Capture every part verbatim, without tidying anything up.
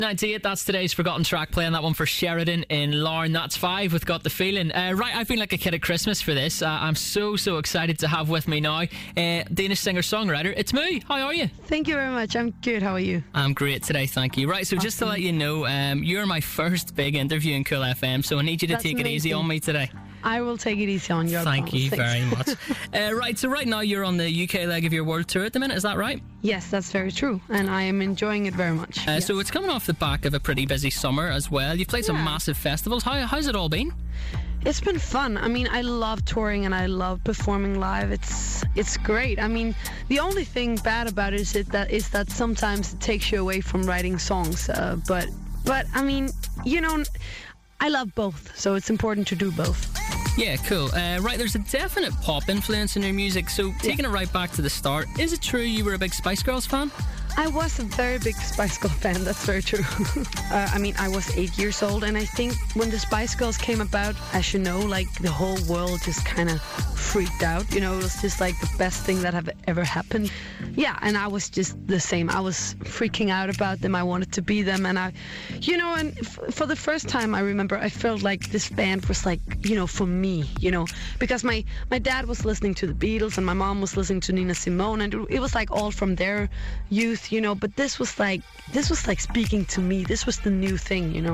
ninety-eight, that's today's forgotten track, playing that one for Sheridan in Larne. That's five with Got the Feeling. Uh, right, I feel like a kid at Christmas for this. Uh, I'm so, so excited to have with me now uh, Danish singer-songwriter. It's me. How are you? Thank you very much. I'm good. How are you? I'm great today, thank you. Right, so awesome. Just to let you know, um, you're my first big interview in Cool F M, so I need you to That's take amazing. it easy on me today. I will take it easy on you. Thank you very much. uh, right, so right now you're on the U K leg of your world tour at the minute, is that right? Yes, that's very true, and I am enjoying it very much. Uh, yes. So it's coming off the back of a pretty busy summer as well. You've played some Yeah. massive festivals. How, how's it all been? It's been fun. I mean, I love touring and I love performing live. It's it's great. I mean, the only thing bad about it is it that is that sometimes it takes you away from writing songs. Uh, but but I mean, you know, I love both, so it's important to do both. Yeah, cool. Uh, right, there's a definite pop influence in your music, so taking Yeah. it right back to the start, is it true you were a big Spice Girls fan? I was a very big Spice Girl fan, that's very true. uh, I mean, I was eight years old, and I think when the Spice Girls came about, as you know, like, the whole world just kind of freaked out. You know, it was just like the best thing that have ever happened. Yeah, and I was just the same. I was freaking out about them. I wanted to be them, and I, you know, and f- for the first time, I remember I felt like this band was like, you know, for me, you know, because my, my dad was listening to the Beatles, and my mom was listening to Nina Simone, and it was like all from their youth, you know, but this was like this was like speaking to me. This was the new thing, you know,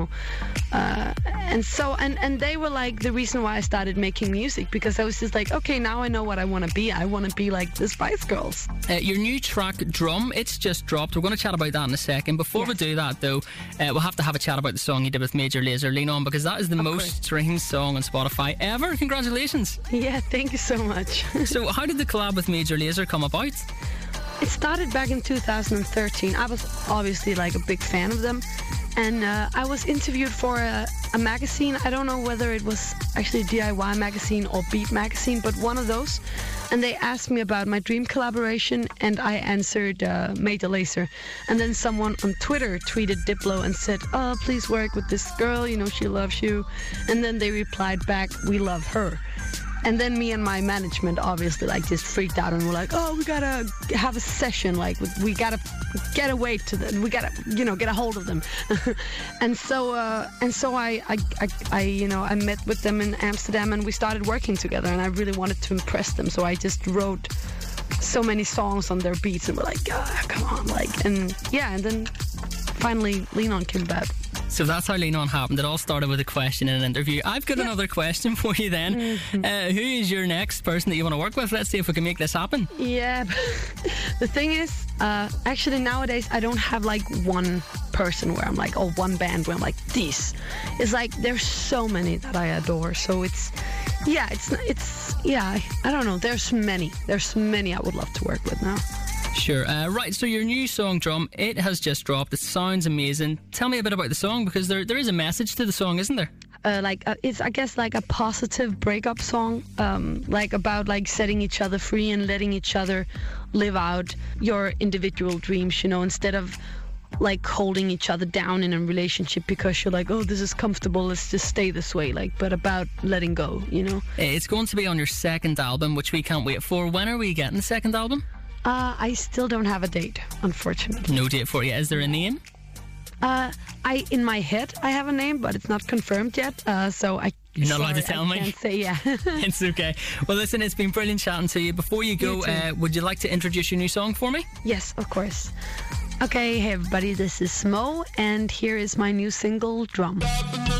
uh, and so and and they were like the reason why I started making music, because I was just like, okay, now I know what I want to be. I want to be like the Spice Girls. Uh, your new track, Drum, it's just dropped. We're going to chat about that in a second. Before Yes. we do that, though, uh, we'll have to have a chat about the song you did with Major Lazer, Lean On, because that is the Of most course. streamed song on Spotify ever. Congratulations. Yeah, thank you so much. So how did the collab with Major Lazer come about? It started back in two thousand thirteen. I was obviously like a big fan of them, and uh, I was interviewed for a, a magazine. I don't know whether it was actually a D I Y magazine or Beat magazine, but one of those. And they asked me about my dream collaboration, and I answered uh, Major Lazer. And then someone on Twitter tweeted Diplo and said, "Oh, please work with this girl. You know, she loves you." And then they replied back, "We love her." And then me and my management obviously like just freaked out and were like, oh, we gotta have a session, like we gotta get away to them, we gotta, you know, get a hold of them. and so uh, and so I, I, I, I, you know, I met with them in Amsterdam, and we started working together, and I really wanted to impress them, so I just wrote so many songs on their beats, and we're like, ah, come on, like, and yeah, and then finally Lean On came about. So that's how Lean On happened. It all started with a question in an interview. I've got Yeah. another question for you then. Mm-hmm. Uh, who is your next person that you want to work with? Let's see if we can make this happen. Yeah, the thing is, uh, actually nowadays I don't have like one person where I'm like, or one band where I'm like, this. It's like there's so many that I adore. So it's, yeah, it's it's yeah, I, I don't know. There's many. There's many I would love to work with now. Sure. Uh, right, so your new song, Drum, it has just dropped. It sounds amazing. Tell me a bit about the song, because there there is a message to the song, isn't there? Uh, like uh, it's I guess like a positive breakup song, um, like about like setting each other free and letting each other live out your individual dreams, you know, instead of like holding each other down in a relationship because you're like, oh, this is comfortable, let's just stay this way, like, but about letting go, you know. It's going to be on your second album, which we can't wait for. When are we getting the second album? Uh, I still don't have a date, unfortunately. No date for you. Is there a name? Uh, I in my head I have a name, but it's not confirmed yet. Uh, so I. You're not sorry, allowed to tell I me. Can't say yeah. It's okay. Well, listen, it's been brilliant chatting to you. Before you go, You too. uh, would you like to introduce your new song for me? Yes, of course. Okay, hey everybody, this is Smo, and here is my new single, Drum.